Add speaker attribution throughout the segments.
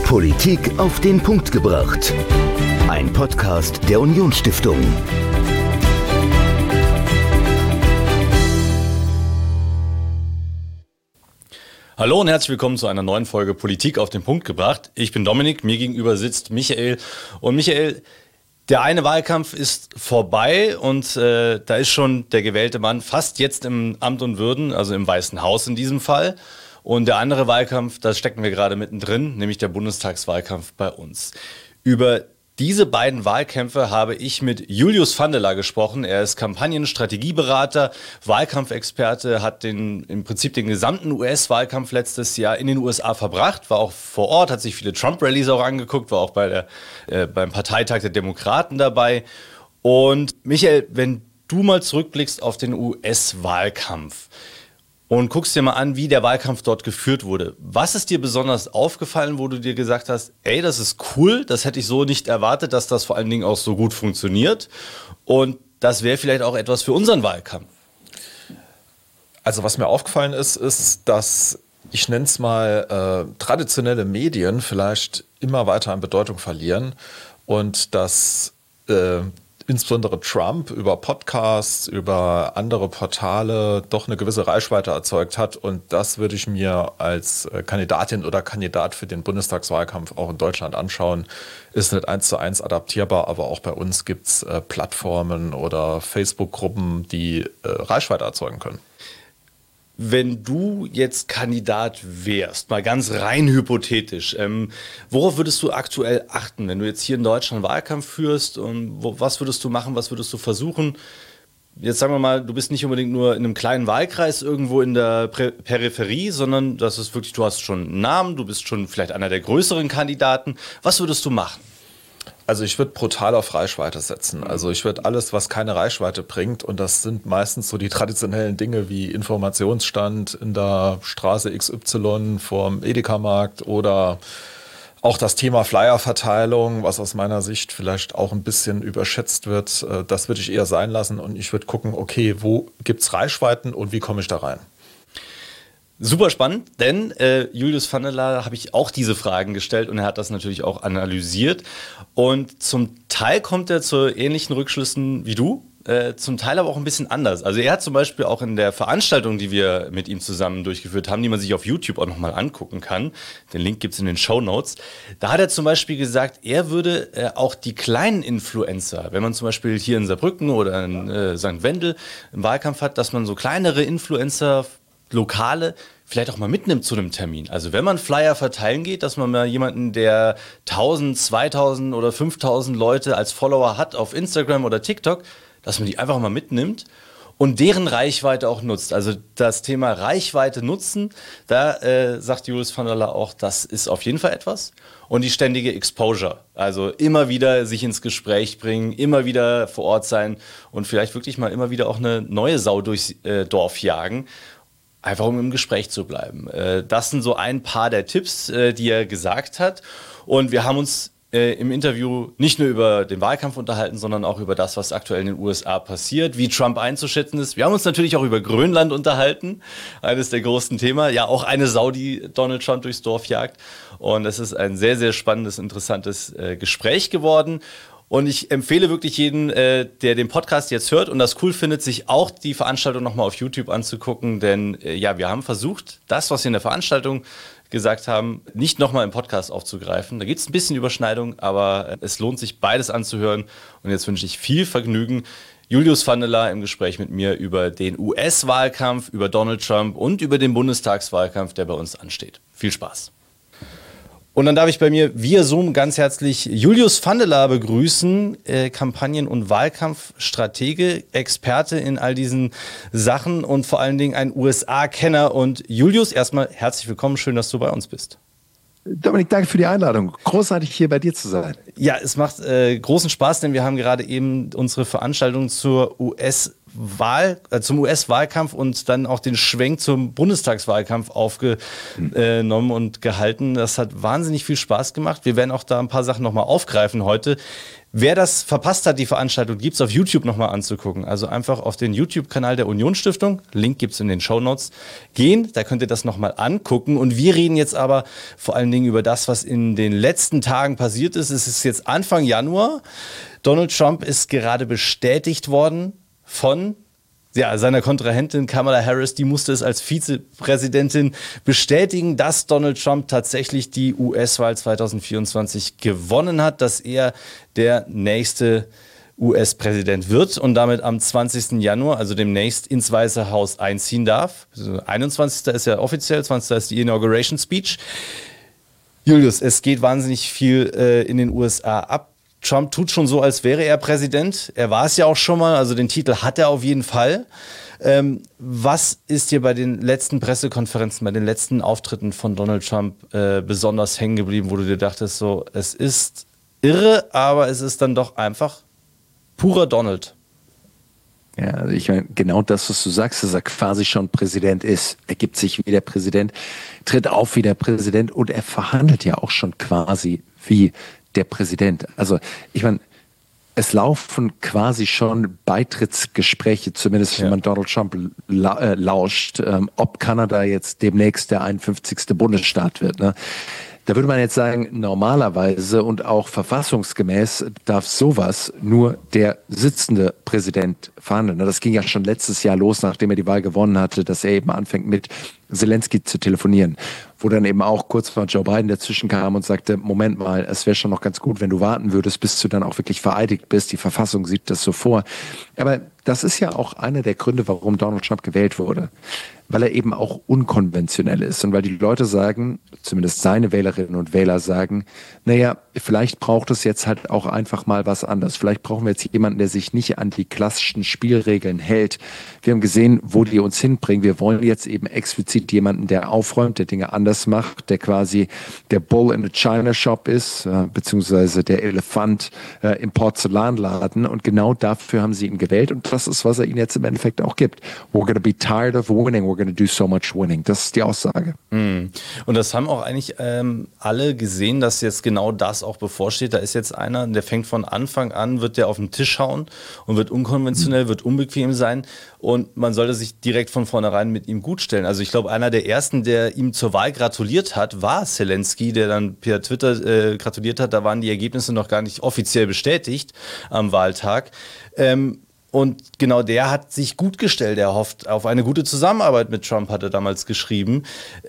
Speaker 1: Politik auf den Punkt gebracht. Ein Podcast der Unionsstiftung.
Speaker 2: Hallo und herzlich willkommen zu einer neuen Folge Politik auf den Punkt gebracht. Ich bin Dominik, mir gegenüber sitzt Michael. Und Michael, der eine Wahlkampf ist vorbei und da ist schon der gewählte Mann fast jetzt im Amt und Würden, also im Weißen Haus in diesem Fall. Und der andere Wahlkampf, da stecken wir gerade mittendrin, nämlich der Bundestagswahlkampf bei uns. Über diese beiden Wahlkämpfe habe ich mit Julius Vandela gesprochen. Er ist Kampagnenstrategieberater, Wahlkampfexperte, hat im Prinzip den gesamten US-Wahlkampf letztes Jahr in den USA verbracht, war auch vor Ort, hat sich viele Trump-Rallies auch angeguckt, war auch beim Parteitag der Demokraten dabei. Und Michael, wenn du mal zurückblickst auf den US-Wahlkampf und guckst dir mal an, wie der Wahlkampf dort geführt wurde. Was ist dir besonders aufgefallen, wo du dir gesagt hast, ey, das ist cool, das hätte ich so nicht erwartet, dass das vor allen Dingen auch so gut funktioniert und das wäre vielleicht auch etwas für unseren Wahlkampf?
Speaker 3: Also was mir aufgefallen ist, dass, ich nenne es mal, traditionelle Medien vielleicht immer weiter an Bedeutung verlieren und dass insbesondere Trump über Podcasts, über andere Portale doch eine gewisse Reichweite erzeugt hat. Und das würde ich mir als Kandidatin oder Kandidat für den Bundestagswahlkampf auch in Deutschland anschauen. Ist nicht 1:1 adaptierbar, aber auch bei uns gibt es Plattformen oder Facebook-Gruppen, die Reichweite erzeugen können.
Speaker 2: Wenn du jetzt Kandidat wärst, mal ganz rein hypothetisch, worauf würdest du aktuell achten, wenn du jetzt hier in Deutschland Wahlkampf führst? Und was würdest du machen, was würdest du versuchen? Jetzt sagen wir mal, du bist nicht unbedingt nur in einem kleinen Wahlkreis irgendwo in der Peripherie, sondern das ist wirklich, du hast schon einen Namen, du bist schon vielleicht einer der größeren Kandidaten. Was würdest du machen?
Speaker 3: Also ich würde brutal auf Reichweite setzen. Also ich würde alles, was keine Reichweite bringt, und das sind meistens so die traditionellen Dinge wie Informationsstand in der Straße XY vorm Edeka-Markt oder auch das Thema Flyerverteilung, was aus meiner Sicht vielleicht auch ein bisschen überschätzt wird, das würde ich eher sein lassen und ich würde gucken, okay, wo gibt es Reichweiten und wie komme ich da rein?
Speaker 2: Super spannend, denn Julius Vandela habe ich auch diese Fragen gestellt und er hat das natürlich auch analysiert. Und zum Teil kommt er zu ähnlichen Rückschlüssen wie du, zum Teil aber auch ein bisschen anders. Also er hat zum Beispiel auch in der Veranstaltung, die wir mit ihm zusammen durchgeführt haben, die man sich auf YouTube auch nochmal angucken kann, den Link gibt es in den Shownotes, da hat er zum Beispiel gesagt, er würde auch die kleinen Influencer, wenn man zum Beispiel hier in Saarbrücken oder in St. Wendel einen Wahlkampf hat, dass man so kleinere Influencer, Lokale vielleicht auch mal mitnimmt zu einem Termin. Also wenn man Flyer verteilen geht, dass man mal jemanden, der 1000, 2000 oder 5000 Leute als Follower hat auf Instagram oder TikTok, dass man die einfach mal mitnimmt und deren Reichweite auch nutzt. Also das Thema Reichweite nutzen, da sagt Julius Vandela auch, das ist auf jeden Fall etwas. Und die ständige Exposure, also immer wieder sich ins Gespräch bringen, immer wieder vor Ort sein und vielleicht wirklich mal immer wieder auch eine neue Sau durchs Dorf jagen. Einfach um im Gespräch zu bleiben. Das sind so ein paar der Tipps, die er gesagt hat. Und wir haben uns im Interview nicht nur über den Wahlkampf unterhalten, sondern auch über das, was aktuell in den USA passiert, wie Trump einzuschätzen ist. Wir haben uns natürlich auch über Grönland unterhalten, eines der großen Themen. Ja, auch eine Sau, die Donald Trump durchs Dorf jagt. Und es ist ein sehr, sehr spannendes, interessantes Gespräch geworden. Und ich empfehle wirklich jeden, der den Podcast jetzt hört und das cool findet, sich auch die Veranstaltung nochmal auf YouTube anzugucken. Denn ja, wir haben versucht, das, was wir in der Veranstaltung gesagt haben, nicht nochmal im Podcast aufzugreifen. Da gibt es ein bisschen Überschneidung, aber es lohnt sich, beides anzuhören. Und jetzt wünsche ich viel Vergnügen. Julius Vandela im Gespräch mit mir über den US-Wahlkampf, über Donald Trump und über den Bundestagswahlkampf, der bei uns ansteht. Viel Spaß. Und dann darf ich bei mir via Zoom ganz herzlich Julius Vandela begrüßen, Kampagnen- und Wahlkampfstratege, Experte in all diesen Sachen und vor allen Dingen ein USA-Kenner. Und Julius, erstmal herzlich willkommen, schön, dass du bei uns bist.
Speaker 4: Dominik, danke für die Einladung. Großartig, hier bei dir zu sein.
Speaker 2: Ja, es macht großen Spaß, denn wir haben gerade eben unsere Veranstaltung zur US-Wahlkampf zum US-Wahlkampf und dann auch den Schwenk zum Bundestagswahlkampf aufgenommen und gehalten. Das hat wahnsinnig viel Spaß gemacht. Wir werden auch da ein paar Sachen nochmal aufgreifen heute. Wer das verpasst hat, die Veranstaltung, gibt es auf YouTube nochmal anzugucken. Also einfach auf den YouTube-Kanal der Union-Stiftung, Link gibt es in den Shownotes, gehen, da könnt ihr das nochmal angucken. Und wir reden jetzt aber vor allen Dingen über das, was in den letzten Tagen passiert ist. Es ist jetzt Anfang Januar. Donald Trump ist gerade bestätigt worden von seiner Kontrahentin Kamala Harris. Die musste es als Vizepräsidentin bestätigen, dass Donald Trump tatsächlich die US-Wahl 2024 gewonnen hat, dass er der nächste US-Präsident wird und damit am 20. Januar, also demnächst, ins Weiße Haus einziehen darf. Also 21. ist ja offiziell, 20. ist die Inauguration Speech. Julius, es geht wahnsinnig viel in den USA ab. Trump tut schon so, als wäre er Präsident. Er war es ja auch schon mal, also den Titel hat er auf jeden Fall. Was ist dir bei den letzten Pressekonferenzen, bei den letzten Auftritten von Donald Trump besonders hängen geblieben, wo du dir dachtest, so, es ist irre, aber es ist dann doch einfach purer Donald?
Speaker 4: Ja, also ich meine, genau das, was du sagst, dass er quasi schon Präsident ist. Er gibt sich wie der Präsident, tritt auf wie der Präsident und er verhandelt ja auch schon quasi wie der Präsident. Also ich meine, es laufen quasi schon Beitrittsgespräche, zumindest wenn man Donald Trump lauscht, ob Kanada jetzt demnächst der 51. Bundesstaat wird. Ne? Da würde man jetzt sagen, normalerweise und auch verfassungsgemäß darf sowas nur der sitzende Präsident verhandeln. Das ging ja schon letztes Jahr los, nachdem er die Wahl gewonnen hatte, dass er eben anfängt mit Zelensky zu telefonieren, wo dann eben auch kurz vor Joe Biden dazwischen kam und sagte, Moment mal, es wäre schon noch ganz gut, wenn du warten würdest, bis du dann auch wirklich vereidigt bist. Die Verfassung sieht das so vor. Aber das ist ja auch einer der Gründe, warum Donald Trump gewählt wurde. Weil er eben auch unkonventionell ist und weil die Leute sagen, zumindest seine Wählerinnen und Wähler sagen, naja, vielleicht braucht es jetzt halt auch einfach mal was anderes. Vielleicht brauchen wir jetzt jemanden, der sich nicht an die klassischen Spielregeln hält. Wir haben gesehen, wo die uns hinbringen. Wir wollen jetzt eben explizit jemanden, der aufräumt, der Dinge anders macht, der quasi der Bull in the China Shop ist, beziehungsweise der Elefant im Porzellanladen. Und genau dafür haben sie ihn gewählt. Und das ist, was er ihnen jetzt im Endeffekt auch gibt. We're gonna be tired of winning. We're gonna do so much winning. Das ist die Aussage.
Speaker 2: Und das haben auch eigentlich alle gesehen, dass jetzt genau das auch bevorsteht. Da ist jetzt einer, der fängt von Anfang an, wird der auf den Tisch hauen und wird unkonventionell, wird unbequem sein. Und man sollte sich direkt von vornherein mit ihm gut stellen. Also ich glaube, einer der ersten, der ihm zur Wahl gratuliert hat, war Zelensky, der dann per Twitter gratuliert hat. Da waren die Ergebnisse noch gar nicht offiziell bestätigt am Wahltag. Und genau der hat sich gut gestellt. Er hofft auf eine gute Zusammenarbeit mit Trump, hat er damals geschrieben.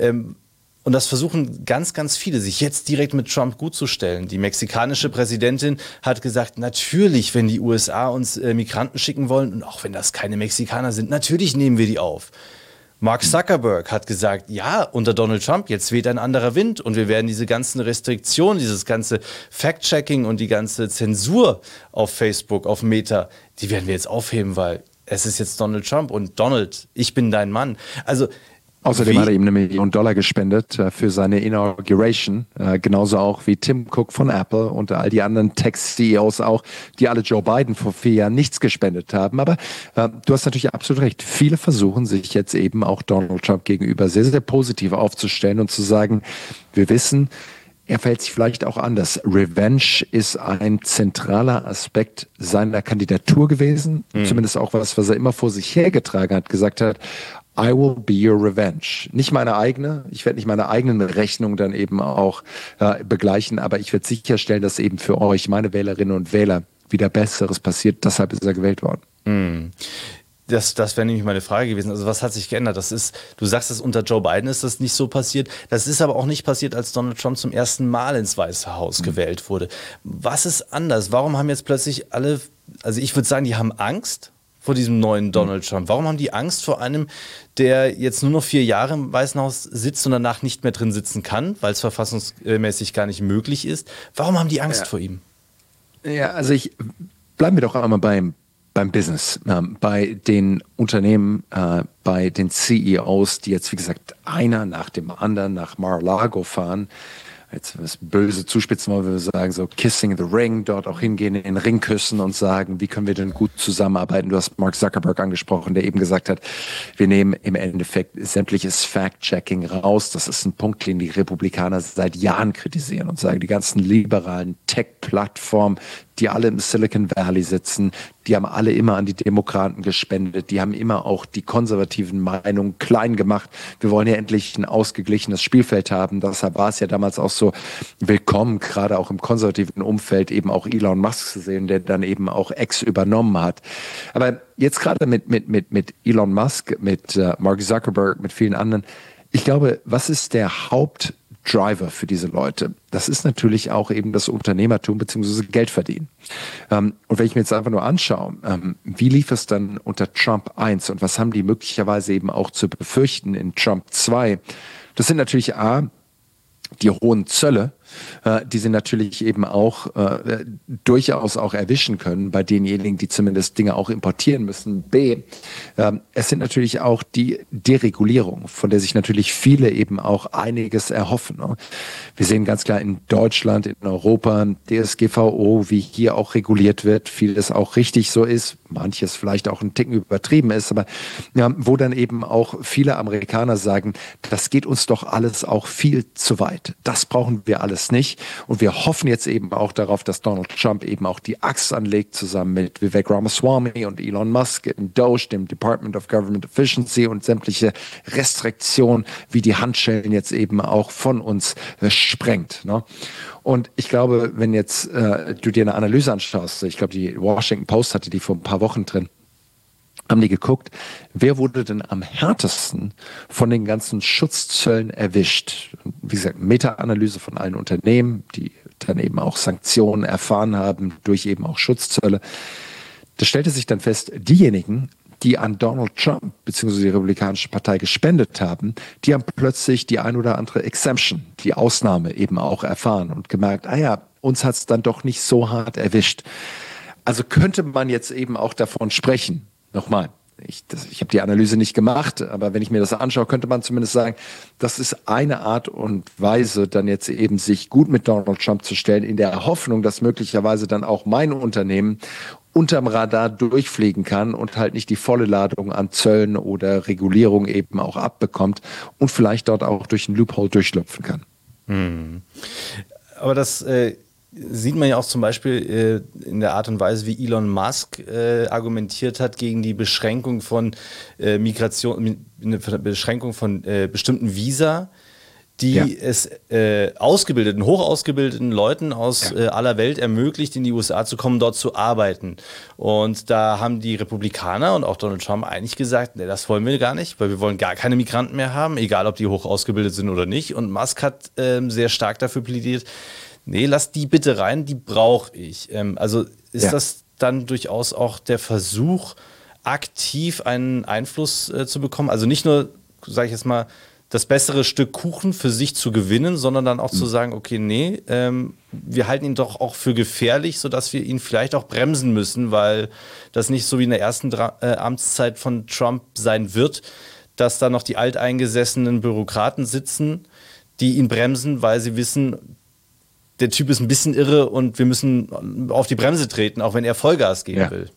Speaker 2: Und das versuchen ganz, ganz viele, sich jetzt direkt mit Trump gut zu stellen. Die mexikanische Präsidentin hat gesagt, natürlich, wenn die USA uns Migranten schicken wollen, und auch wenn das keine Mexikaner sind, natürlich nehmen wir die auf. Mark Zuckerberg hat gesagt, ja, unter Donald Trump, jetzt weht ein anderer Wind und wir werden diese ganzen Restriktionen, dieses ganze Fact-Checking und die ganze Zensur auf Facebook, auf Meta, die werden wir jetzt aufheben, weil es ist jetzt Donald Trump und Donald, ich bin dein Mann. Also
Speaker 4: außerdem hat er ihm $1 Million gespendet für seine Inauguration, genauso auch wie Tim Cook von Apple und all die anderen Tech-CEOs auch, die alle Joe Biden vor 4 Jahren nichts gespendet haben. Aber du hast natürlich absolut recht. Viele versuchen sich jetzt eben auch Donald Trump gegenüber sehr, sehr positiv aufzustellen und zu sagen, wir wissen, er verhält sich vielleicht auch anders. Revenge ist ein zentraler Aspekt seiner Kandidatur gewesen. Zumindest auch was er immer vor sich hergetragen hat, gesagt hat, I will be your revenge. Nicht meine eigene, ich werde nicht meine eigenen Rechnungen dann eben auch begleichen, aber ich werde sicherstellen, dass eben für euch, meine Wählerinnen und Wähler, wieder Besseres passiert. Deshalb ist er gewählt worden.
Speaker 2: Das wäre nämlich meine Frage gewesen. Also was hat sich geändert? Du sagst es, unter Joe Biden ist das nicht so passiert. Das ist aber auch nicht passiert, als Donald Trump zum ersten Mal ins Weiße Haus gewählt wurde. Was ist anders? Warum haben jetzt plötzlich alle, also ich würde sagen, die haben Angst vor diesem neuen Donald Trump? Warum haben die Angst vor einem, der jetzt nur noch 4 Jahre im Weißen Haus sitzt und danach nicht mehr drin sitzen kann, weil es verfassungsmäßig gar nicht möglich ist? Warum haben die Angst vor ihm?
Speaker 4: Ja, also bleiben wir doch einmal beim Business, bei den Unternehmen, bei den CEOs, die jetzt, wie gesagt, einer nach dem anderen nach Mar-a-Lago fahren. jetzt das böse zuspitzen wollen, wir sagen so Kissing the Ring, dort auch hingehen, in den Ring küssen und sagen, wie können wir denn gut zusammenarbeiten? Du hast Mark Zuckerberg angesprochen, der eben gesagt hat, wir nehmen im Endeffekt sämtliches Fact-Checking raus. Das ist ein Punkt, den die Republikaner seit Jahren kritisieren und sagen, die ganzen liberalen Tech-Plattformen, die alle im Silicon Valley sitzen, die haben alle immer an die Demokraten gespendet, die haben immer auch die konservativen Meinungen klein gemacht. Wir wollen ja endlich ein ausgeglichenes Spielfeld haben. Deshalb war es ja damals auch so willkommen, gerade auch im konservativen Umfeld eben auch Elon Musk zu sehen, der dann eben auch X übernommen hat. Aber jetzt gerade mit Elon Musk, mit Mark Zuckerberg, mit vielen anderen, ich glaube, was ist der Hauptdriver für diese Leute? Das ist natürlich auch eben das Unternehmertum bzw. Geld verdienen. Und wenn ich mir jetzt einfach nur anschaue, wie lief es dann unter Trump 1 und was haben die möglicherweise eben auch zu befürchten in Trump 2? Das sind natürlich die hohen Zölle, die sie natürlich eben auch durchaus auch erwischen können bei denjenigen, die zumindest Dinge auch importieren müssen. B, es sind natürlich auch die Deregulierung, von der sich natürlich viele eben auch einiges erhoffen. Ne? Wir sehen ganz klar in Deutschland, in Europa, DSGVO, wie hier auch reguliert wird, vieles auch richtig so ist, manches vielleicht auch ein Ticken übertrieben ist, aber wo dann eben auch viele Amerikaner sagen, das geht uns doch alles auch viel zu weit. Das brauchen wir alles nicht. Und wir hoffen jetzt eben auch darauf, dass Donald Trump eben auch die Axt anlegt, zusammen mit Vivek Ramaswamy und Elon Musk im DOGE, dem Department of Government Efficiency, und sämtliche Restriktionen wie die Handschellen jetzt eben auch von uns sprengt. Ne? Und ich glaube, wenn jetzt du dir eine Analyse anschaust, ich glaube, die Washington Post hatte die vor ein paar Wochen drin, haben die geguckt, wer wurde denn am härtesten von den ganzen Schutzzöllen erwischt? Wie gesagt, Meta-Analyse von allen Unternehmen, die dann eben auch Sanktionen erfahren haben durch eben auch Schutzzölle. Da stellte sich dann fest, diejenigen, die an Donald Trump bzw. die Republikanische Partei gespendet haben, die haben plötzlich die ein oder andere Exemption, die Ausnahme eben auch erfahren und gemerkt, uns hat es dann doch nicht so hart erwischt. Also könnte man jetzt eben auch davon sprechen, nochmal, ich habe die Analyse nicht gemacht, aber wenn ich mir das anschaue, könnte man zumindest sagen, das ist eine Art und Weise, dann jetzt eben sich gut mit Donald Trump zu stellen, in der Hoffnung, dass möglicherweise dann auch mein Unternehmen unterm Radar durchfliegen kann und halt nicht die volle Ladung an Zöllen oder Regulierung eben auch abbekommt und vielleicht dort auch durch einen Loophole durchschlüpfen kann.
Speaker 2: Aber das sieht man ja auch zum Beispiel in der Art und Weise, wie Elon Musk argumentiert hat gegen die Beschränkung von Migration, eine Beschränkung von bestimmten Visa, die es hoch ausgebildeten Leuten aus aller Welt ermöglicht, in die USA zu kommen, dort zu arbeiten. Und da haben die Republikaner und auch Donald Trump eigentlich gesagt, nee, das wollen wir gar nicht, weil wir wollen gar keine Migranten mehr haben, egal ob die hoch ausgebildet sind oder nicht. Und Musk hat sehr stark dafür plädiert, nee, lass die bitte rein, die brauche ich. Also ist das dann durchaus auch der Versuch, aktiv einen Einfluss zu bekommen? Also nicht nur, sage ich jetzt mal, das bessere Stück Kuchen für sich zu gewinnen, sondern dann auch zu sagen, okay, nee, wir halten ihn doch auch für gefährlich, sodass wir ihn vielleicht auch bremsen müssen, weil das nicht so wie in der ersten Amtszeit von Trump sein wird, dass da noch die alteingesessenen Bürokraten sitzen, die ihn bremsen, weil sie wissen, der Typ ist ein bisschen irre und wir müssen auf die Bremse treten, auch wenn er Vollgas geben will.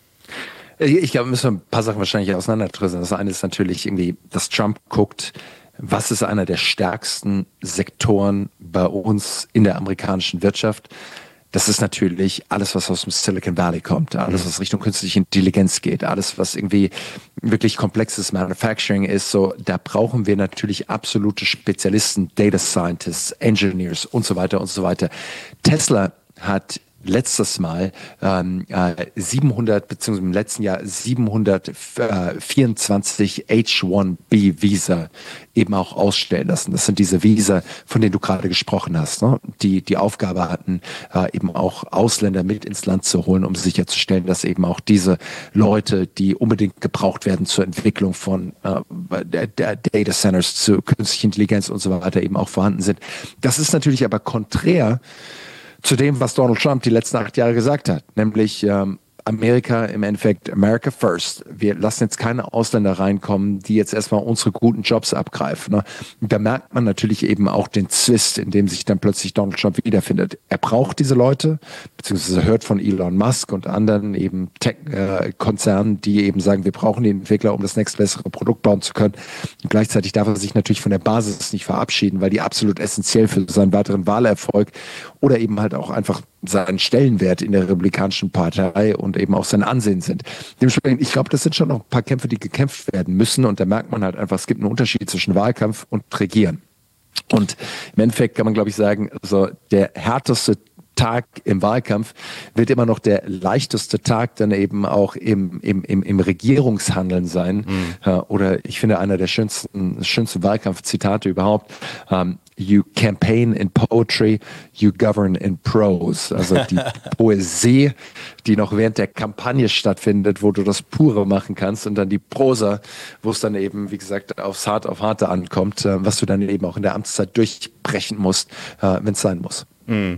Speaker 4: Ich glaube, wir müssen ein paar Sachen wahrscheinlich auseinanderdröseln. Das eine ist natürlich irgendwie, dass Trump guckt, was ist einer der stärksten Sektoren bei uns in der amerikanischen Wirtschaft. Das ist natürlich alles, was aus dem Silicon Valley kommt, alles, was Richtung künstliche Intelligenz geht, alles, was irgendwie wirklich komplexes Manufacturing ist. So, da brauchen wir natürlich absolute Spezialisten, Data Scientists, Engineers und so weiter und so weiter. Tesla hat letztes Mal 700, beziehungsweise im letzten Jahr 724 H-1B Visa eben auch ausstellen lassen. Das sind diese Visa, von denen du gerade gesprochen hast, ne? Die Aufgabe hatten, eben auch Ausländer mit ins Land zu holen, um sicherzustellen, dass eben auch diese Leute, die unbedingt gebraucht werden zur Entwicklung von Data Centers, zu künstlicher Intelligenz und so weiter eben auch vorhanden sind. Das ist natürlich aber konträr zu dem, was Donald Trump die letzten 8 Jahre gesagt hat, nämlich Amerika im Endeffekt America first. Wir lassen jetzt keine Ausländer reinkommen, die jetzt erstmal unsere guten Jobs abgreifen. Ne? Und da merkt man natürlich eben auch den Zwist, in dem sich dann plötzlich Donald Trump wiederfindet. Er braucht diese Leute, beziehungsweise hört von Elon Musk und anderen eben Tech-Konzernen, die eben sagen, wir brauchen die Entwickler, um das nächste bessere Produkt bauen zu können. Und gleichzeitig darf er sich natürlich von der Basis nicht verabschieden, weil die absolut essentiell für seinen weiteren Wahlerfolg oder eben halt auch einfach seinen Stellenwert in der Republikanischen Partei und eben auch sein Ansehen sind. Dementsprechend, ich glaube, das sind schon noch ein paar Kämpfe, die gekämpft werden müssen und da merkt man halt einfach, es gibt einen Unterschied zwischen Wahlkampf und Regieren. Und im Endeffekt kann man, glaube ich, sagen, also der härteste Tag im Wahlkampf wird immer noch der leichteste Tag dann eben auch im Regierungshandeln sein. Oder ich finde, einer der schönsten Wahlkampfzitate überhaupt, you campaign in poetry, you govern in prose. Also die Poesie, die noch während der Kampagne stattfindet, wo du das Pure machen kannst und dann die Prosa, wo es dann eben, wie gesagt, aufs Hart auf Harte ankommt, was du dann eben auch in der Amtszeit durchbrechen musst, wenn es sein muss.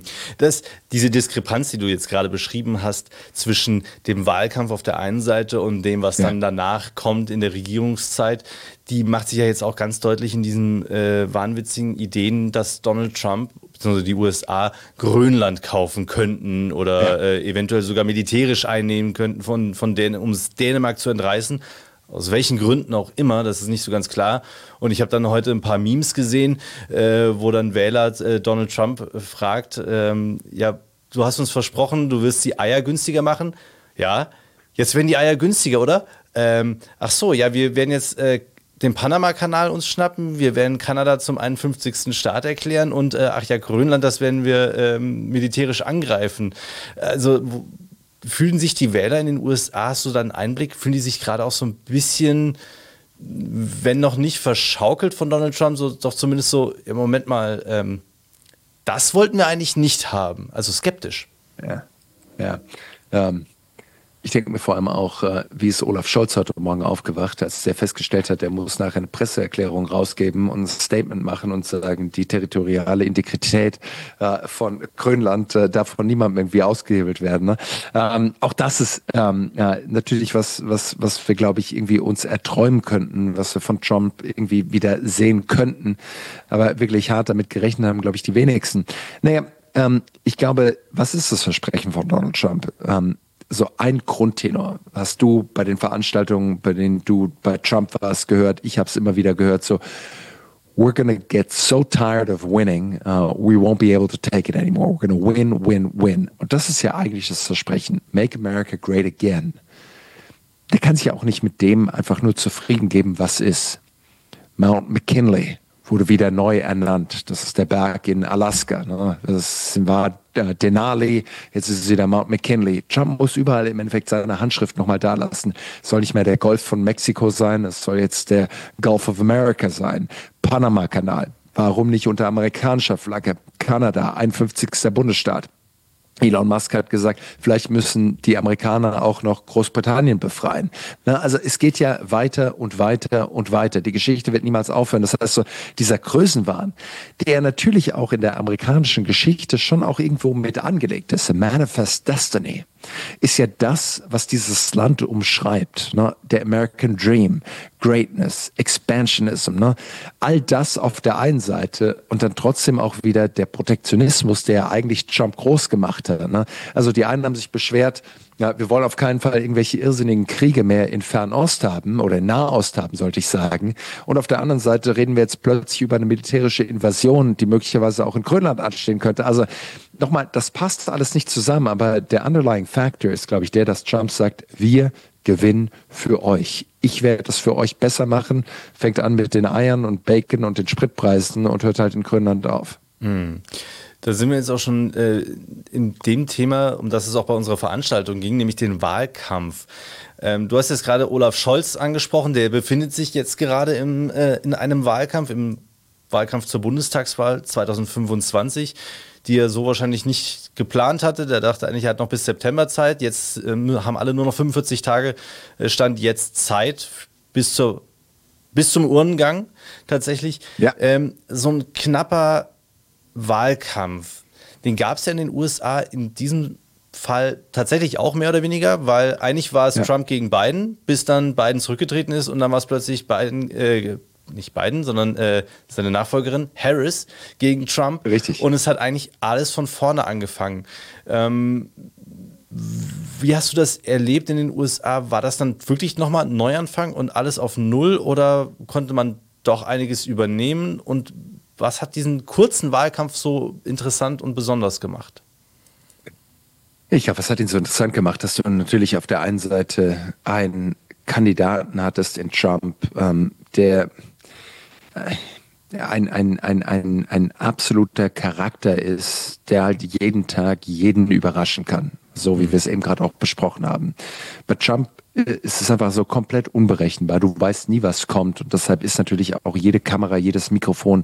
Speaker 2: Diese Diskrepanz, die du jetzt gerade beschrieben hast, zwischen dem Wahlkampf auf der einen Seite und dem, was dann danach kommt in der Regierungszeit, die macht sich ja jetzt auch ganz deutlich in diesen wahnwitzigen Ideen, dass Donald Trump bzw. die USA Grönland kaufen könnten oder eventuell sogar militärisch einnehmen könnten, um es Dänemark zu entreißen. Aus welchen Gründen auch immer, das ist nicht so ganz klar. Und ich habe dann heute ein paar Memes gesehen, wo dann Wähler Donald Trump fragt, ja, du hast uns versprochen, du wirst die Eier günstiger machen. Ja, jetzt werden die Eier günstiger, oder? Ach so, ja, wir werden jetzt den Panama-Kanal uns schnappen, wir werden Kanada zum 51. Staat erklären und ach ja, Grönland, das werden wir militärisch angreifen. Also fühlen sich die Wähler in den USA, hast du da einen Einblick, fühlen die sich gerade auch so ein bisschen, wenn noch nicht verschaukelt von Donald Trump, so doch zumindest so, im Moment mal, das wollten wir eigentlich nicht haben, also skeptisch.
Speaker 4: Ja. Ich denke mir vor allem auch, wie ist Olaf Scholz heute Morgen aufgewacht, als er festgestellt hat, er muss nachher eine Presseerklärung rausgeben und ein Statement machen und sagen, die territoriale Integrität von Grönland darf von niemandem irgendwie ausgehebelt werden. Ne? Auch das ist natürlich was wir, glaube ich, irgendwie uns erträumen könnten, was wir von Trump irgendwie wieder sehen könnten. Aber wirklich hart damit gerechnet haben, glaube ich, die wenigsten. Naja, ich glaube, was ist das Versprechen von Donald Trump? So ein Grundtenor hast du bei den Veranstaltungen, bei denen du bei Trump warst, gehört. Ich habe es immer wieder gehört, so we're gonna get so tired of winning, we won't be able to take it anymore. We're gonna win, win, win. Und das ist ja eigentlich das Versprechen. Make America great again. Der kann sich ja auch nicht mit dem einfach nur zufrieden geben, was ist. Mount McKinley wurde wieder neu ernannt. Das ist der Berg in Alaska. Ne? Das war Denali, jetzt ist es wieder Mount McKinley. Trump muss überall im Endeffekt seine Handschrift nochmal da lassen. Es soll nicht mehr der Golf von Mexiko sein, es soll jetzt der Gulf of America sein. Panama-Kanal. Warum nicht unter amerikanischer Flagge? Kanada, 51. Bundesstaat. Elon Musk hat gesagt, vielleicht müssen die Amerikaner auch noch Großbritannien befreien. Na, also es geht ja weiter und weiter und weiter. Die Geschichte wird niemals aufhören. Das heißt so, dieser Größenwahn, der natürlich auch in der amerikanischen Geschichte schon auch irgendwo mit angelegt ist, Manifest Destiny, ist ja das, was dieses Land umschreibt. Ne? Der American Dream, Greatness, Expansionism, ne? All das auf der einen Seite und dann trotzdem auch wieder der Protektionismus, der eigentlich Trump groß gemacht hat. Ne? Also die einen haben sich beschwert, ja, wir wollen auf keinen Fall irgendwelche irrsinnigen Kriege mehr in Fernost haben oder in Nahost haben, sollte ich sagen. Und auf der anderen Seite reden wir jetzt plötzlich über eine militärische Invasion, die möglicherweise auch in Grönland anstehen könnte. Also nochmal, das passt alles nicht zusammen, aber der underlying factor ist, glaube ich, der, dass Trump sagt, wir gewinnen für euch. Ich werde das für euch besser machen. Fängt an mit den Eiern und Bacon und den Spritpreisen und hört halt in Grönland auf.
Speaker 2: Da sind wir jetzt auch schon in dem Thema, um das es auch bei unserer Veranstaltung ging, nämlich den Wahlkampf. Du hast jetzt gerade Olaf Scholz angesprochen, der befindet sich jetzt gerade in einem Wahlkampf, im Wahlkampf zur Bundestagswahl 2025, die er so wahrscheinlich nicht geplant hatte. Der dachte eigentlich, er hat noch bis September Zeit. Jetzt haben alle nur noch 45 Tage Stand jetzt Zeit bis zum Urnengang tatsächlich. Ja. So ein knapper Wahlkampf, den gab es ja in den USA in diesem Fall tatsächlich auch mehr oder weniger, weil eigentlich war es Trump gegen Biden, bis dann Biden zurückgetreten ist und dann war es plötzlich Biden, nicht Biden, sondern seine Nachfolgerin Harris gegen Trump.
Speaker 4: Richtig.
Speaker 2: Und es hat eigentlich alles von vorne angefangen. Wie hast du das erlebt in den USA? War das dann wirklich nochmal ein Neuanfang und alles auf Null oder konnte man doch einiges übernehmen? Und was hat diesen kurzen Wahlkampf so interessant und besonders gemacht?
Speaker 4: Ich glaube, was hat ihn so interessant gemacht, dass du natürlich auf der einen Seite einen Kandidaten hattest in Trump, der ein absoluter Charakter ist, der halt jeden Tag jeden überraschen kann, so wie wir es eben gerade auch besprochen haben. Bei Trump ist es einfach so komplett unberechenbar. Du weißt nie, was kommt und deshalb ist natürlich auch jede Kamera, jedes Mikrofon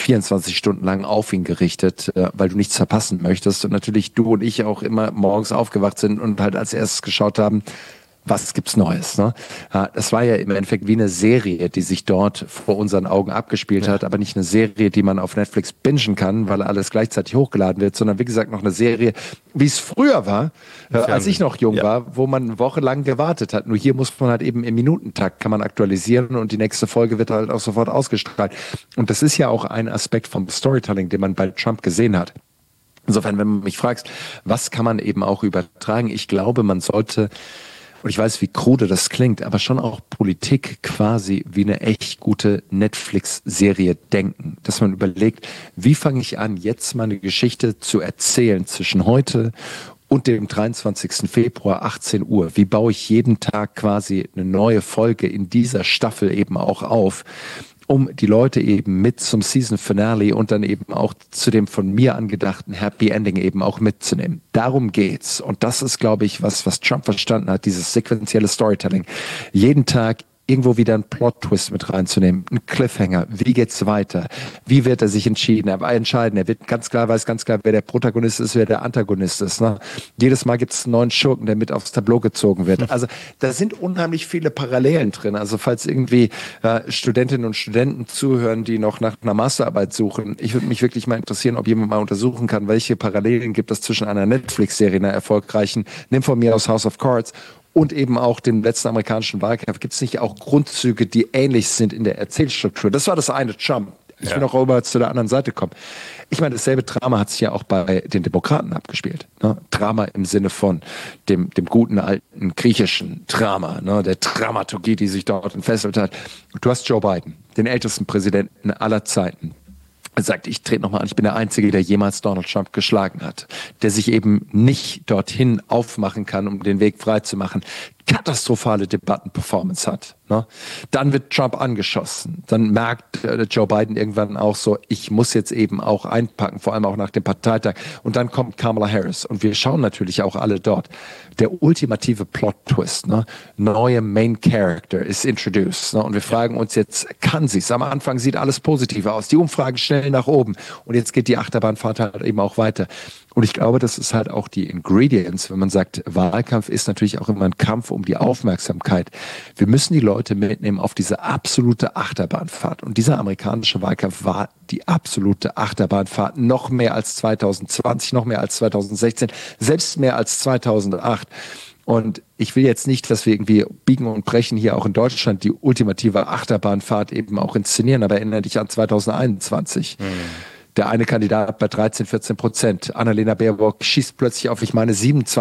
Speaker 4: 24 Stunden lang auf ihn gerichtet, weil du nichts verpassen möchtest und natürlich du und ich auch immer morgens aufgewacht sind und halt als erstes geschaut haben, was gibt's Neues? Ne? Das war ja im Endeffekt wie eine Serie, die sich dort vor unseren Augen abgespielt hat, aber nicht eine Serie, die man auf Netflix bingen kann, weil alles gleichzeitig hochgeladen wird, sondern wie gesagt noch eine Serie, wie es früher war, als ich noch jung war, wo man wochenlang gewartet hat. Nur hier muss man halt eben im Minutentakt kann man aktualisieren und die nächste Folge wird halt auch sofort ausgestrahlt. Und das ist ja auch ein Aspekt vom Storytelling, den man bei Trump gesehen hat. Insofern, wenn du mich fragst, was kann man eben auch übertragen? Ich glaube, man sollte, und ich weiß, wie krude das klingt, aber schon auch Politik quasi wie eine echt gute Netflix-Serie denken. Dass man überlegt, wie fange ich an, jetzt mal eine Geschichte zu erzählen zwischen heute und dem 23. Februar 18 Uhr. Wie baue ich jeden Tag quasi eine neue Folge in dieser Staffel eben auch auf, um die Leute eben mit zum Season Finale und dann eben auch zu dem von mir angedachten Happy Ending eben auch mitzunehmen. Darum geht's. Und das ist, glaube ich, was Trump verstanden hat, dieses sequentielle Storytelling. Jeden Tag irgendwo wieder einen Plot-Twist mit reinzunehmen, einen Cliffhanger. Wie geht's weiter? Wie wird er sich entscheiden? Er wird weiß ganz klar, wer der Protagonist ist, wer der Antagonist ist. Ne? Jedes Mal gibt es einen neuen Schurken, der mit aufs Tableau gezogen wird. Also da sind unheimlich viele Parallelen drin. Also falls irgendwie Studentinnen und Studenten zuhören, die noch nach einer Masterarbeit suchen, ich würde mich wirklich mal interessieren, ob jemand mal untersuchen kann, welche Parallelen gibt es zwischen einer Netflix-Serie, einer erfolgreichen, nimm von mir aus House of Cards, und eben auch dem letzten amerikanischen Wahlkampf. Gibt es nicht auch Grundzüge, die ähnlich sind in der Erzählstruktur? Das war das eine Trump. Ich will noch rüber zu der anderen Seite kommen. Ich meine, dasselbe Drama hat sich ja auch bei den Demokraten abgespielt. Ne? Drama im Sinne von dem guten alten griechischen Drama, ne? Der Dramaturgie, die sich dort entfesselt hat. Du hast Joe Biden, den ältesten Präsidenten aller Zeiten. Er sagt, ich trete nochmal an, ich bin der Einzige, der jemals Donald Trump geschlagen hat, der sich eben nicht dorthin aufmachen kann, um den Weg frei zu machen, katastrophale Debattenperformance hat. Ne? Dann wird Trump angeschossen. Dann merkt Joe Biden irgendwann auch so, ich muss jetzt eben auch einpacken, vor allem auch nach dem Parteitag. Und dann kommt Kamala Harris. Und wir schauen natürlich auch alle dort. Der ultimative Plot-Twist, ne? Neue Main Character ist introduced. Ne? Und wir fragen uns jetzt, kann sie es? Am Anfang sieht alles positiv aus. Die Umfragen schnell nach oben. Und jetzt geht die Achterbahnfahrt halt eben auch weiter. Und ich glaube, das ist halt auch die Ingredients, wenn man sagt, Wahlkampf ist natürlich auch immer ein Kampf um die Aufmerksamkeit. Wir müssen die Leute mitnehmen auf diese absolute Achterbahnfahrt. Und dieser amerikanische Wahlkampf war die absolute Achterbahnfahrt, noch mehr als 2020, noch mehr als 2016, selbst mehr als 2008. Und ich will jetzt nicht, dass wir irgendwie biegen und brechen hier auch in Deutschland die ultimative Achterbahnfahrt eben auch inszenieren, aber erinnere dich an 2021. Der eine Kandidat bei 13-14%. Annalena Baerbock schießt plötzlich auf, ich meine,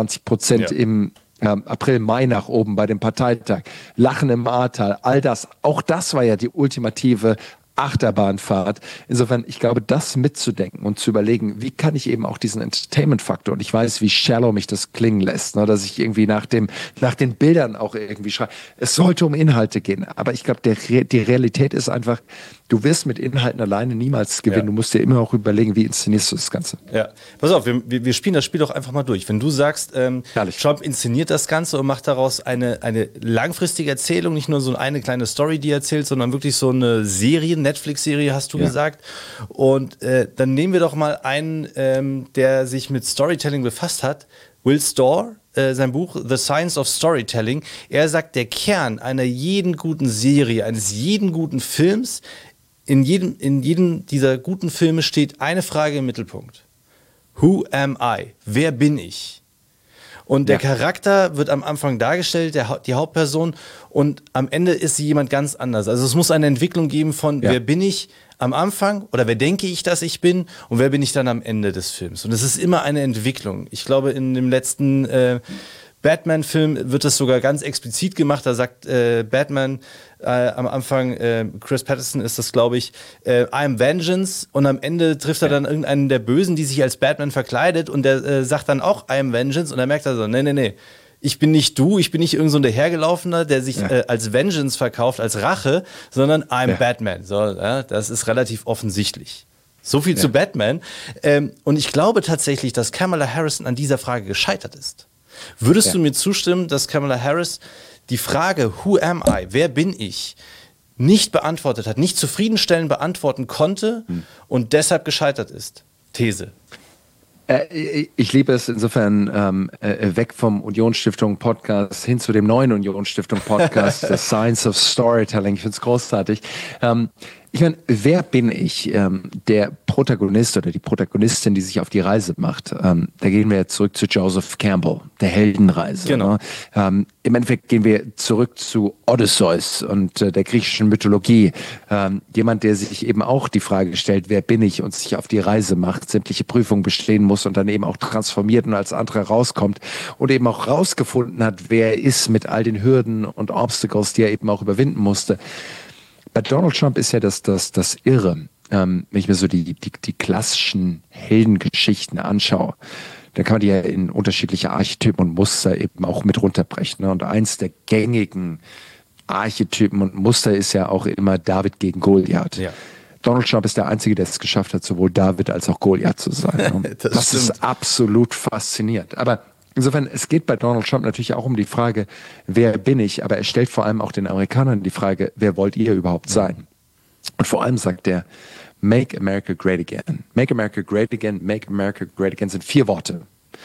Speaker 4: 27% im April, Mai nach oben bei dem Parteitag. Lachen im Ahrtal, all das. Auch das war ja die ultimative Achterbahnfahrt. Insofern, ich glaube, das mitzudenken und zu überlegen, wie kann ich eben auch diesen Entertainment-Faktor, und ich weiß, wie shallow mich das klingen lässt, ne, dass ich irgendwie nach den Bildern auch irgendwie schreibe. Es sollte um Inhalte gehen, aber ich glaube, die Realität ist einfach, du wirst mit Inhalten alleine niemals gewinnen. Du musst dir immer auch überlegen, wie inszenierst du das Ganze.
Speaker 2: Ja, pass auf, wir spielen das Spiel doch einfach mal durch. Wenn du sagst, Trump inszeniert das Ganze und macht daraus eine langfristige Erzählung, nicht nur so eine kleine Story, die er erzählt, sondern wirklich so eine Serie, Netflix-Serie, hast du gesagt. Und dann nehmen wir doch mal einen, der sich mit Storytelling befasst hat, Will Storr, sein Buch The Science of Storytelling. Er sagt, der Kern einer jeden guten Serie, eines jeden guten Films, in jedem dieser guten Filme steht eine Frage im Mittelpunkt. Who am I? Wer bin ich? Und der Charakter wird am Anfang dargestellt, die Hauptperson, und am Ende ist sie jemand ganz anders. Also es muss eine Entwicklung geben von, wer bin ich am Anfang oder wer denke ich, dass ich bin und wer bin ich dann am Ende des Films. Und es ist immer eine Entwicklung. Ich glaube, in dem letzten Batman-Film wird das sogar ganz explizit gemacht. Da sagt Batman am Anfang, Chris Pattinson ist das, glaube ich, I am Vengeance, und am Ende trifft er dann irgendeinen der Bösen, die sich als Batman verkleidet, und der sagt dann auch I am Vengeance, und dann merkt er so, nee, ich bin nicht du, ich bin nicht irgend so ein Dahergelaufener, der sich als Vengeance verkauft, als Rache, sondern I'm Batman. So, das ist relativ offensichtlich. So viel zu Batman. Und ich glaube tatsächlich, dass Kamala Harris an dieser Frage gescheitert ist. Würdest du mir zustimmen, dass Kamala Harris die Frage, who am I, wer bin ich, nicht beantwortet hat, nicht zufriedenstellend beantworten konnte und deshalb gescheitert ist? These.
Speaker 4: Ich liebe es insofern weg vom Unionsstiftung-Podcast hin zu dem neuen Unionsstiftung-Podcast, The Science of Storytelling. Ich finde es großartig. Ich meine, wer bin ich? Der Protagonist oder die Protagonistin, die sich auf die Reise macht. Da gehen wir zurück zu Joseph Campbell, der Heldenreise. Genau. Ne? Im Endeffekt gehen wir zurück zu Odysseus und der griechischen Mythologie. Jemand, der sich eben auch die Frage stellt, wer bin ich, und sich auf die Reise macht, sämtliche Prüfungen bestehen muss und dann eben auch transformiert und als anderer rauskommt und eben auch rausgefunden hat, wer er ist mit all den Hürden und Obstacles, die er eben auch überwinden musste. Bei Donald Trump ist ja das Irre, wenn ich mir so die klassischen Heldengeschichten anschaue, dann kann man die ja in unterschiedliche Archetypen und Muster eben auch mit runterbrechen. Ne? Und eins der gängigen Archetypen und Muster ist ja auch immer David gegen Goliath. Ja. Donald Trump ist der Einzige, der es geschafft hat, sowohl David als auch Goliath zu sein. Ne? das ist absolut faszinierend. Aber insofern, es geht bei Donald Trump natürlich auch um die Frage, wer bin ich? Aber er stellt vor allem auch den Amerikanern die Frage, wer wollt ihr überhaupt sein? Und vor allem sagt er, Make America Great Again. Make America Great Again, Make America Great Again sind 4 Worte.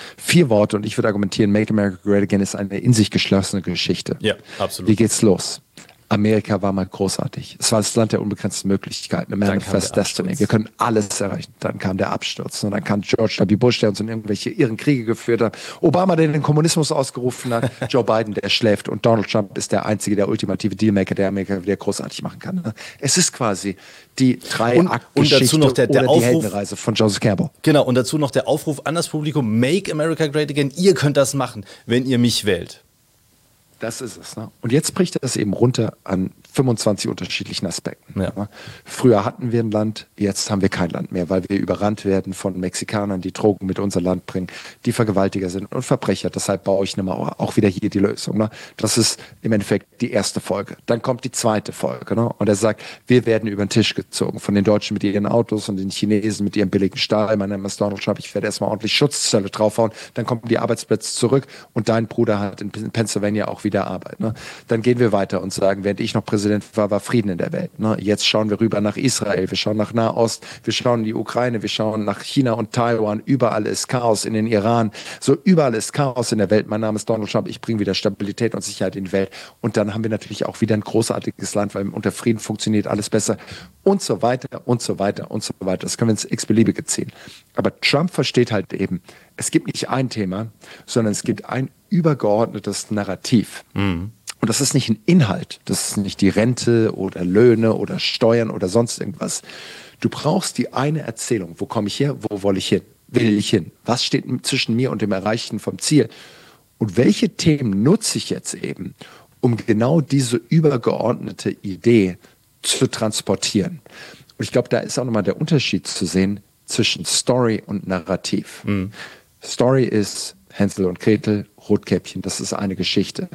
Speaker 4: 4 Worte, und ich würde argumentieren, Make America Great Again ist eine in sich geschlossene Geschichte. Ja, absolut. Wie geht's los? Amerika war mal großartig. Es war das Land der unbegrenzten Möglichkeiten, a manifest destiny. Wir können alles erreichen. Dann kam der Absturz. Und dann kam George W. Bush, der uns in irgendwelche irren Kriege geführt hat. Obama, der den Kommunismus ausgerufen hat. Joe Biden, der schläft. Und Donald Trump ist der einzige, der ultimative Dealmaker, der Amerika wieder großartig machen kann. Es ist quasi die 3-Akt-Geschichte oder die Heldenreise von Joseph Campbell.
Speaker 2: Genau, und dazu noch der Aufruf an das Publikum, Make America Great Again. Ihr könnt das machen, wenn ihr mich wählt.
Speaker 4: Das ist es. Ne? Und jetzt bricht das eben runter an 25 unterschiedlichen Aspekten. Ja. Ne? Früher hatten wir ein Land, jetzt haben wir kein Land mehr, weil wir überrannt werden von Mexikanern, die Drogen mit unser Land bringen, die Vergewaltiger sind und Verbrecher. Deshalb baue ich eine Mauer. Auch wieder hier die Lösung. Ne? Das ist im Endeffekt die erste Folge. Dann kommt die zweite Folge. Ne? Und er sagt, wir werden über den Tisch gezogen von den Deutschen mit ihren Autos und den Chinesen mit ihrem billigen Stahl. Mein Name ist Donald Trump. Ich werde erstmal ordentlich Schutzzölle draufhauen. Dann kommen die Arbeitsplätze zurück und dein Bruder hat in Pennsylvania auch wieder Arbeit. Ne? Dann gehen wir weiter und sagen, während ich noch Präsident war Frieden in der Welt. Ne? Jetzt schauen wir rüber nach Israel, wir schauen nach Nahost, wir schauen in die Ukraine, wir schauen nach China und Taiwan. Überall ist Chaos, in den Iran. So überall ist Chaos in der Welt. Mein Name ist Donald Trump. Ich bringe wieder Stabilität und Sicherheit in die Welt. Und dann haben wir natürlich auch wieder ein großartiges Land, weil unter Frieden funktioniert alles besser. Und so weiter und so weiter und so weiter. Das können wir ins x-beliebige ziehen. Aber Trump versteht halt eben, es gibt nicht ein Thema, sondern es gibt ein übergeordnetes Narrativ. Mhm. Und das ist nicht ein Inhalt, das ist nicht die Rente oder Löhne oder Steuern oder sonst irgendwas. Du brauchst die eine Erzählung. Wo komme ich her? Wo will ich hin? Was steht zwischen mir und dem Erreichen vom Ziel? Und welche Themen nutze ich jetzt eben, um genau diese übergeordnete Idee zu transportieren? Und ich glaube, da ist auch nochmal der Unterschied zu sehen zwischen Story und Narrativ. Mhm. Story ist Hänsel und Gretel, Rotkäppchen, das ist eine Geschichte.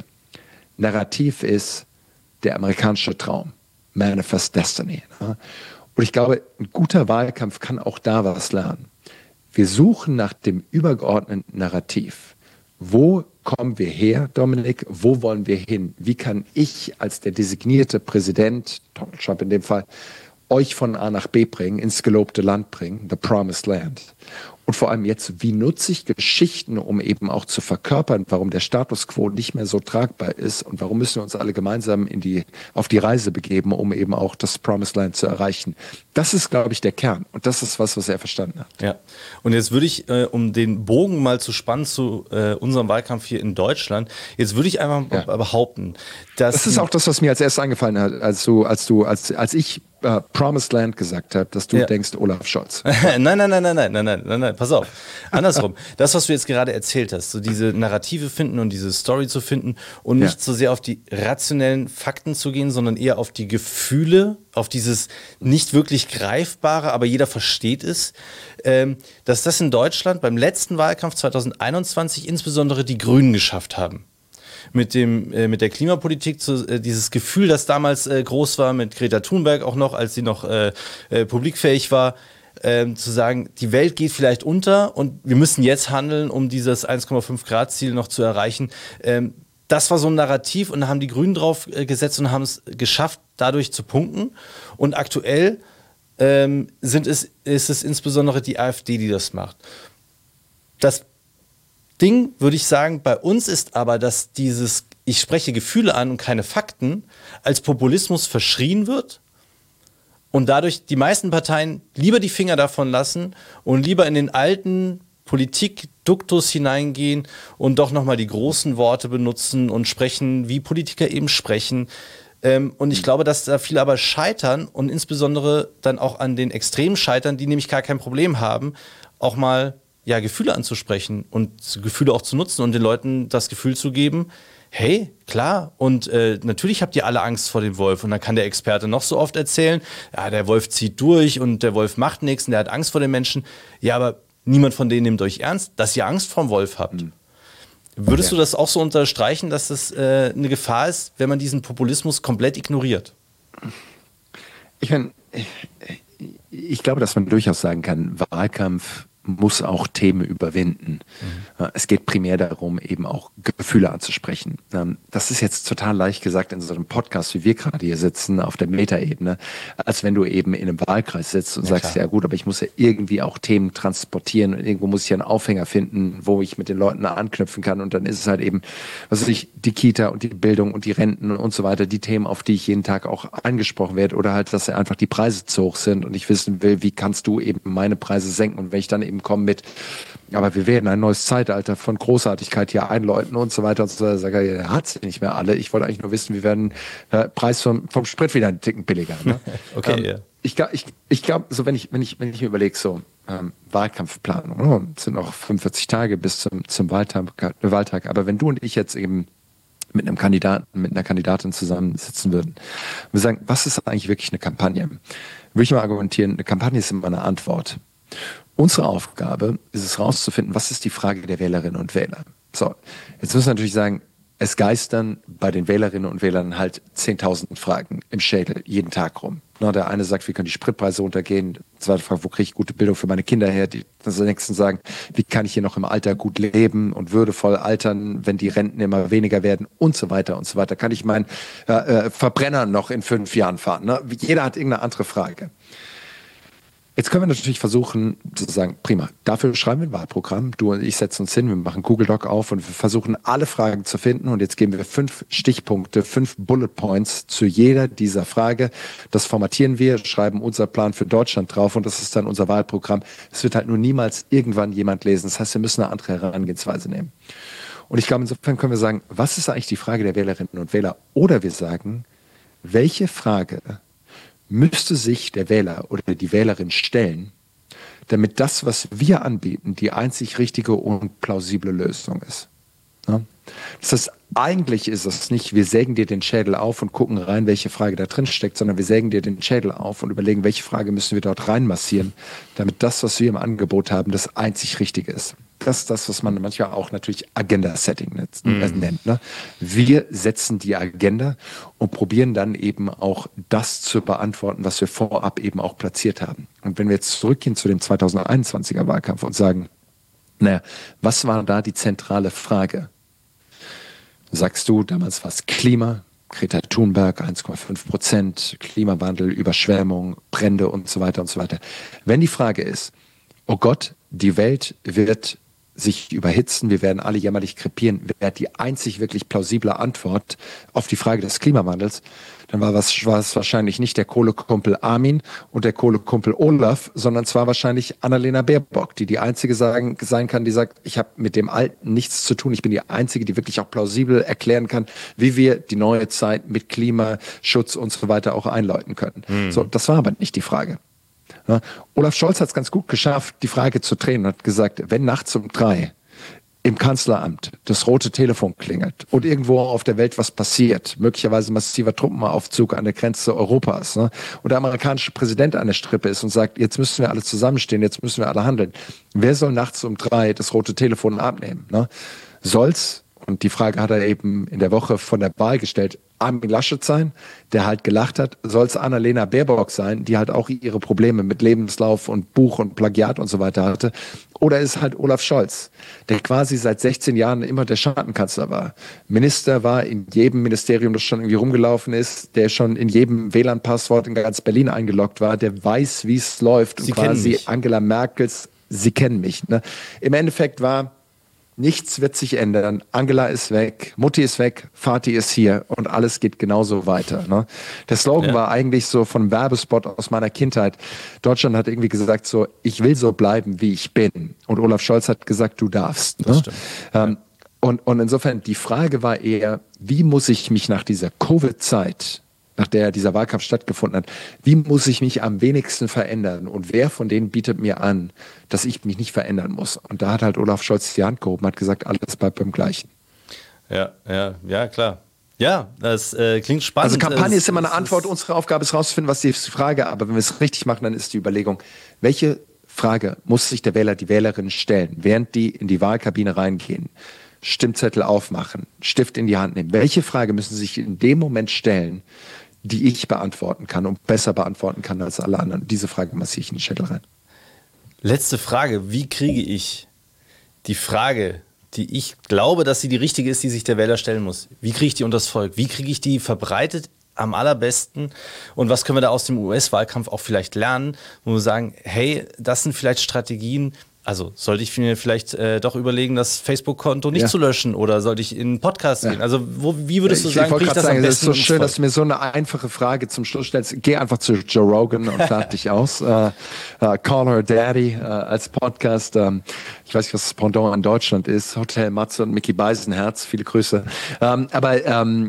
Speaker 4: Narrativ ist der amerikanische Traum, Manifest Destiny. Und ich glaube, ein guter Wahlkampf kann auch da was lernen. Wir suchen nach dem übergeordneten Narrativ. Wo kommen wir her, Dominik? Wo wollen wir hin? Wie kann ich als der designierte Präsident, Donald Trump in dem Fall, euch von A nach B bringen, ins gelobte Land bringen, the promised land? Und vor allem jetzt, wie nutze ich Geschichten, um eben auch zu verkörpern, warum der Status quo nicht mehr so tragbar ist und warum müssen wir uns alle gemeinsam auf die Reise begeben, um eben auch das Promised Land zu erreichen. Das ist, glaube ich, der Kern. Und das ist was er verstanden hat.
Speaker 2: Ja, und jetzt würde ich, um den Bogen mal zu spannen zu unserem Wahlkampf hier in Deutschland, jetzt würde ich einfach behaupten, dass...
Speaker 4: Das ist auch das, was mir als erstes eingefallen hat, als ich Promised Land gesagt habe, dass du denkst, Olaf Scholz.
Speaker 2: Nein, pass auf. Andersrum. Das, was du jetzt gerade erzählt hast, so diese Narrative finden und diese Story zu finden und nicht so sehr auf die rationellen Fakten zu gehen, sondern eher auf die Gefühle, auf dieses nicht wirklich Greifbare, aber jeder versteht es, dass das in Deutschland beim letzten Wahlkampf 2021 insbesondere die Grünen geschafft haben. Mit der Klimapolitik, dieses Gefühl, das damals groß war, mit Greta Thunberg auch noch, als sie noch publikfähig war, zu sagen, die Welt geht vielleicht unter und wir müssen jetzt handeln, um dieses 1,5 Grad Ziel noch zu erreichen. Das war so ein Narrativ und da haben die Grünen drauf gesetzt und haben es geschafft, dadurch zu punkten. Und aktuell ist es insbesondere die AfD, die das macht. Das Ding, würde ich sagen, bei uns ist aber, dass dieses ich spreche Gefühle an und keine Fakten als Populismus verschrien wird und dadurch die meisten Parteien lieber die Finger davon lassen und lieber in den alten Politikduktus hineingehen und doch nochmal die großen Worte benutzen und sprechen, wie Politiker eben sprechen. Und ich glaube, dass da viele aber scheitern und insbesondere dann auch an den Extremen scheitern, die nämlich gar kein Problem haben, auch mal Gefühle anzusprechen und Gefühle auch zu nutzen und den Leuten das Gefühl zu geben, hey, klar, und natürlich habt ihr alle Angst vor dem Wolf. Und dann kann der Experte noch so oft erzählen, ja, der Wolf zieht durch und der Wolf macht nichts und der hat Angst vor den Menschen. Ja, aber niemand von denen nimmt euch ernst, dass ihr Angst vor dem Wolf habt. Würdest du das auch so unterstreichen, dass das eine Gefahr ist, wenn man diesen Populismus komplett ignoriert?
Speaker 4: Ich glaube, dass man durchaus sagen kann, Wahlkampf muss auch Themen überwinden. Es geht primär darum, eben auch Gefühle anzusprechen. Das ist jetzt total leicht gesagt in so einem Podcast, wie wir gerade hier sitzen, auf der Metaebene, als wenn du eben in einem Wahlkreis sitzt und sagst, ja gut, aber ich muss ja irgendwie auch Themen transportieren und irgendwo muss ich ja einen Aufhänger finden, wo ich mit den Leuten anknüpfen kann und dann ist es halt eben, was weiß ich, die Kita und die Bildung und die Renten und so weiter, die Themen, auf die ich jeden Tag auch angesprochen werde oder halt, dass einfach die Preise zu hoch sind und ich wissen will, wie kannst du eben meine Preise senken und wenn ich dann eben komme mit, aber wir werden ein neues Zeitalter von Großartigkeit hier einläuten und so weiter und so weiter. Sag ich, er hat sie nicht mehr alle. Ich wollte eigentlich nur wissen, wie werden Preis vom Sprit wieder einen Ticken billiger. Ne?
Speaker 2: Okay,
Speaker 4: Ich glaube, so wenn ich mir überlege, so Wahlkampfplanung, es sind noch 45 Tage bis zum Wahltag, aber wenn du und ich jetzt eben mit einem Kandidaten, mit einer Kandidatin zusammensitzen würden, wir sagen, was ist eigentlich wirklich eine Kampagne? Würde ich mal argumentieren, eine Kampagne ist immer eine Antwort. Unsere Aufgabe ist es rauszufinden, was ist die Frage der Wählerinnen und Wähler. So, jetzt müssen wir natürlich sagen, es geistern bei den Wählerinnen und Wählern halt 10.000 Fragen im Schädel jeden Tag rum. Na, der eine sagt, wie können die Spritpreise runtergehen? Die zweite Frage, wo kriege ich gute Bildung für meine Kinder her? Die nächsten sagen, wie kann ich hier noch im Alter gut leben und würdevoll altern, wenn die Renten immer weniger werden und so weiter und so weiter. Kann ich meinen Verbrenner noch in 5 Jahren fahren? Ne? Jeder hat irgendeine andere Frage. Jetzt können wir natürlich versuchen zu sagen, prima, dafür schreiben wir ein Wahlprogramm. Du und ich setzen uns hin, wir machen Google Doc auf und wir versuchen alle Fragen zu finden und jetzt geben wir 5 Stichpunkte, 5 Bullet Points zu jeder dieser Frage. Das formatieren wir, schreiben unser Plan für Deutschland drauf und das ist dann unser Wahlprogramm. Es wird halt nur niemals irgendwann jemand lesen. Das heißt, wir müssen eine andere Herangehensweise nehmen. Und ich glaube, insofern können wir sagen, was ist eigentlich die Frage der Wählerinnen und Wähler? Oder wir sagen, welche Frage müsste sich der Wähler oder die Wählerin stellen, damit das, was wir anbieten, die einzig richtige und plausible Lösung ist. Ja? Das heißt, eigentlich ist es nicht, wir sägen dir den Schädel auf und gucken rein, welche Frage da drin steckt, sondern wir sägen dir den Schädel auf und überlegen, welche Frage müssen wir dort reinmassieren, damit das, was wir im Angebot haben, das einzig Richtige ist. Das ist das, was man manchmal auch natürlich Agenda-Setting nennt. Ne? Wir setzen die Agenda und probieren dann eben auch das zu beantworten, was wir vorab eben auch platziert haben. Und wenn wir jetzt zurückgehen zu dem 2021er Wahlkampf und sagen, naja, was war da die zentrale Frage? Sagst du, damals war es Klima, Greta Thunberg, 1,5%, Klimawandel, Überschwemmung, Brände und so weiter und so weiter. Wenn die Frage ist, oh Gott, die Welt wird sich überhitzen, wir werden alle jämmerlich krepieren, wäre die einzig wirklich plausible Antwort auf die Frage des Klimawandels, dann war es wahrscheinlich nicht der Kohlekumpel Armin und der Kohlekumpel Olaf, sondern zwar wahrscheinlich Annalena Baerbock, die einzige sein kann, die sagt, ich habe mit dem Alten nichts zu tun, ich bin die Einzige, die wirklich auch plausibel erklären kann, wie wir die neue Zeit mit Klimaschutz und so weiter auch einläuten können. So, das war aber nicht die Frage. Ja, Olaf Scholz hat es ganz gut geschafft, die Frage zu drehen und hat gesagt, wenn nachts um 3 im Kanzleramt das rote Telefon klingelt und irgendwo auf der Welt was passiert, möglicherweise massiver Truppenaufzug an der Grenze Europas, ne, und der amerikanische Präsident an der Strippe ist und sagt, jetzt müssen wir alle zusammenstehen, jetzt müssen wir alle handeln. Wer soll nachts um 3 das rote Telefon abnehmen? Ne? Soll's, und die Frage hat er eben in der Woche von der Wahl gestellt, Armin Laschet sein, der halt gelacht hat, soll es Annalena Baerbock sein, die halt auch ihre Probleme mit Lebenslauf und Buch und Plagiat und so weiter hatte, oder ist halt Olaf Scholz, der quasi seit 16 Jahren immer der Schattenkanzler war. Minister war in jedem Ministerium, das schon irgendwie rumgelaufen ist, der schon in jedem WLAN-Passwort in ganz Berlin eingeloggt war, der weiß, wie es läuft.
Speaker 2: Sie
Speaker 4: und quasi Angela Merkels, Sie kennen mich. Ne? Im Endeffekt war, nichts wird sich ändern. Angela ist weg, Mutti ist weg, Vati ist hier und alles geht genauso weiter. Ne? Der Slogan war eigentlich so von einem Werbespot aus meiner Kindheit. Deutschland hat irgendwie gesagt so, ich will so bleiben, wie ich bin. Und Olaf Scholz hat gesagt, du darfst. Ne? Und insofern, die Frage war eher, wie muss ich mich nach dieser Covid-Zeit, nach der dieser Wahlkampf stattgefunden hat, wie muss ich mich am wenigsten verändern und wer von denen bietet mir an, dass ich mich nicht verändern muss? Und da hat halt Olaf Scholz die Hand gehoben, hat gesagt, alles bleibt beim Gleichen.
Speaker 2: Ja, klar. Ja, das klingt spannend.
Speaker 4: Also Kampagne ist immer eine Antwort, unsere Aufgabe ist rauszufinden, was die Frage, aber wenn wir es richtig machen, dann ist die Überlegung, welche Frage muss sich der Wähler, die Wählerin stellen, während die in die Wahlkabine reingehen, Stimmzettel aufmachen, Stift in die Hand nehmen. Welche Frage müssen sie sich in dem Moment stellen, die ich beantworten kann und besser beantworten kann als alle anderen? Diese Frage massiere ich in den Schädel rein.
Speaker 2: Letzte Frage. Wie kriege ich die Frage, die ich glaube, dass sie die richtige ist, die sich der Wähler stellen muss? Wie kriege ich die unters Volk? Wie kriege ich die verbreitet am allerbesten? Und was können wir da aus dem US-Wahlkampf auch vielleicht lernen, wo wir sagen, hey, das sind vielleicht Strategien. Also sollte ich mir vielleicht doch überlegen, das Facebook-Konto nicht zu löschen oder sollte ich in einen Podcast gehen? Also wie würdest du sagen, kriege ich das am besten?
Speaker 4: Es ist so schön, dass du mir so eine einfache Frage zum Schluss stellst. Geh einfach zu Joe Rogan und lad dich aus. Call Her Daddy als Podcast. Ich weiß nicht, was das Pendant in Deutschland ist. Hotel Matze und Mickey Beisenherz. Viele Grüße. Aber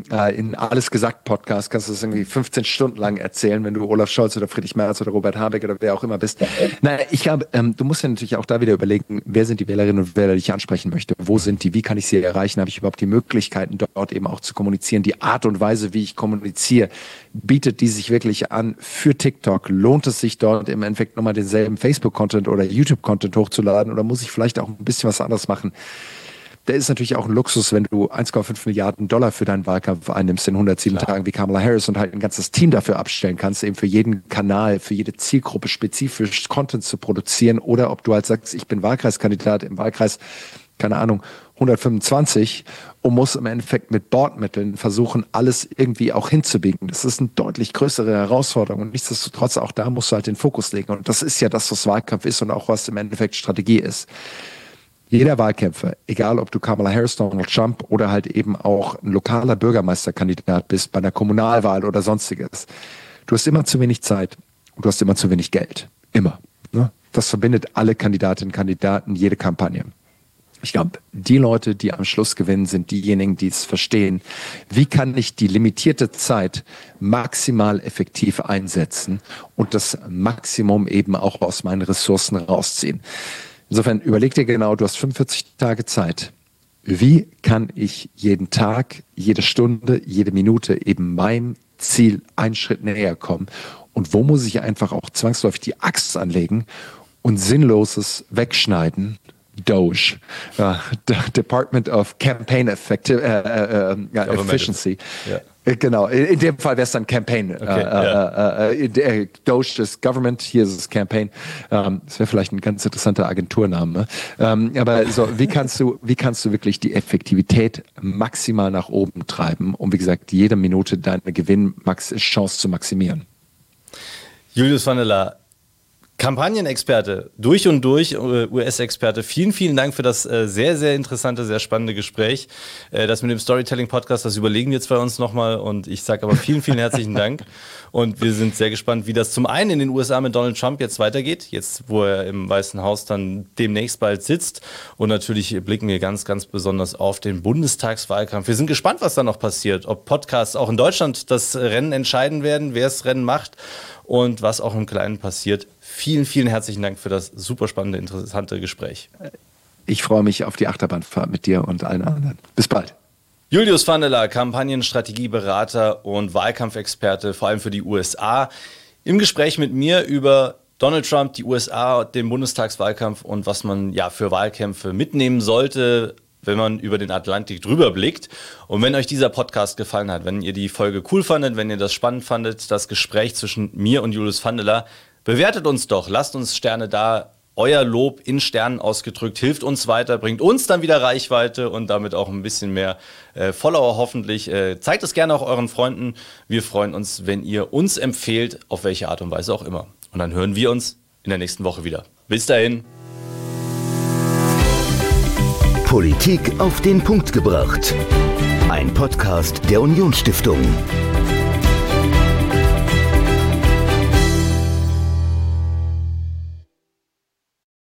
Speaker 4: in Alles gesagt Podcast kannst du das irgendwie 15 Stunden lang erzählen, wenn du Olaf Scholz oder Friedrich Merz oder Robert Habeck oder wer auch immer bist. Naja, ich glaube, du musst ja natürlich auch da wieder überlegen, wer sind die Wählerinnen und Wähler, die ich ansprechen möchte? Wo sind die? Wie kann ich sie erreichen? Habe ich überhaupt die Möglichkeiten, dort eben auch zu kommunizieren? Die Art und Weise, wie ich kommuniziere, bietet die sich wirklich an für TikTok? Lohnt es sich dort im Endeffekt nochmal denselben Facebook-Content oder YouTube-Content hochzuladen? Oder muss ich vielleicht auch ein bisschen was anderes machen? Da ist natürlich auch ein Luxus, wenn du 1,5 Milliarden Dollar für deinen Wahlkampf einnimmst in 107 Tagen wie Kamala Harris und halt ein ganzes Team dafür abstellen kannst, eben für jeden Kanal, für jede Zielgruppe spezifisch Content zu produzieren, oder ob du halt sagst, ich bin Wahlkreiskandidat im Wahlkreis, keine Ahnung, 125 und muss im Endeffekt mit Bordmitteln versuchen, alles irgendwie auch hinzubiegen. Das ist eine deutlich größere Herausforderung und nichtsdestotrotz auch da musst du halt den Fokus legen und das ist ja das, was Wahlkampf ist und auch was im Endeffekt Strategie ist. Jeder Wahlkämpfer, egal ob du Kamala Harris, Donald Trump oder halt eben auch ein lokaler Bürgermeisterkandidat bist bei einer Kommunalwahl oder sonstiges, du hast immer zu wenig Zeit und du hast immer zu wenig Geld. Immer. Ne? Das verbindet alle Kandidatinnen und Kandidaten, jede Kampagne. Ich glaube, die Leute, die am Schluss gewinnen, sind diejenigen, die es verstehen. Wie kann ich die limitierte Zeit maximal effektiv einsetzen und das Maximum eben auch aus meinen Ressourcen rausziehen? Insofern überleg dir genau, du hast 45 Tage Zeit. Wie kann ich jeden Tag, jede Stunde, jede Minute eben meinem Ziel einen Schritt näher kommen? Und wo muss ich einfach auch zwangsläufig die Axt anlegen und Sinnloses wegschneiden? Doge, Department of Campaign Efficiency. Ja. Genau, in dem Fall wäre es dann Campaign. Okay, Doge ist Government, hier ist es Campaign. Das wäre vielleicht ein ganz interessanter Agenturname. Aber so, wie kannst du wirklich die Effektivität maximal nach oben treiben, um, wie gesagt, jede Minute deine Gewinnchance zu maximieren?
Speaker 2: Julius van der Laar, Kampagnenexperte, durch und durch, US-Experte. Vielen, vielen Dank für das sehr, sehr interessante, sehr spannende Gespräch. Das mit dem Storytelling-Podcast, das überlegen wir jetzt bei uns nochmal. Und ich sage aber vielen, vielen herzlichen Dank. Und wir sind sehr gespannt, wie das zum einen in den USA mit Donald Trump jetzt weitergeht, jetzt wo er im Weißen Haus dann demnächst bald sitzt. Und natürlich blicken wir ganz, ganz besonders auf den Bundestagswahlkampf. Wir sind gespannt, was da noch passiert. Ob Podcasts auch in Deutschland das Rennen entscheiden werden, wer das Rennen macht und was auch im Kleinen passiert. Vielen, vielen herzlichen Dank für das super spannende, interessante Gespräch.
Speaker 4: Ich freue mich auf die Achterbahnfahrt mit dir und allen anderen. Bis bald.
Speaker 2: Julius Vandeler, Kampagnenstrategieberater und Wahlkampfexperte, vor allem für die USA, im Gespräch mit mir über Donald Trump, die USA, den Bundestagswahlkampf und was man ja für Wahlkämpfe mitnehmen sollte, wenn man über den Atlantik drüber blickt. Und wenn euch dieser Podcast gefallen hat, wenn ihr die Folge cool fandet, wenn ihr das spannend fandet, das Gespräch zwischen mir und Julius Vandeler, bewertet uns doch, lasst uns Sterne da. Euer Lob in Sternen ausgedrückt hilft uns weiter, bringt uns dann wieder Reichweite und damit auch ein bisschen mehr Follower hoffentlich. Zeigt es gerne auch euren Freunden. Wir freuen uns, wenn ihr uns empfehlt, auf welche Art und Weise auch immer. Und dann hören wir uns in der nächsten Woche wieder. Bis dahin.
Speaker 1: Politik auf den Punkt gebracht. Ein Podcast der Unionsstiftung.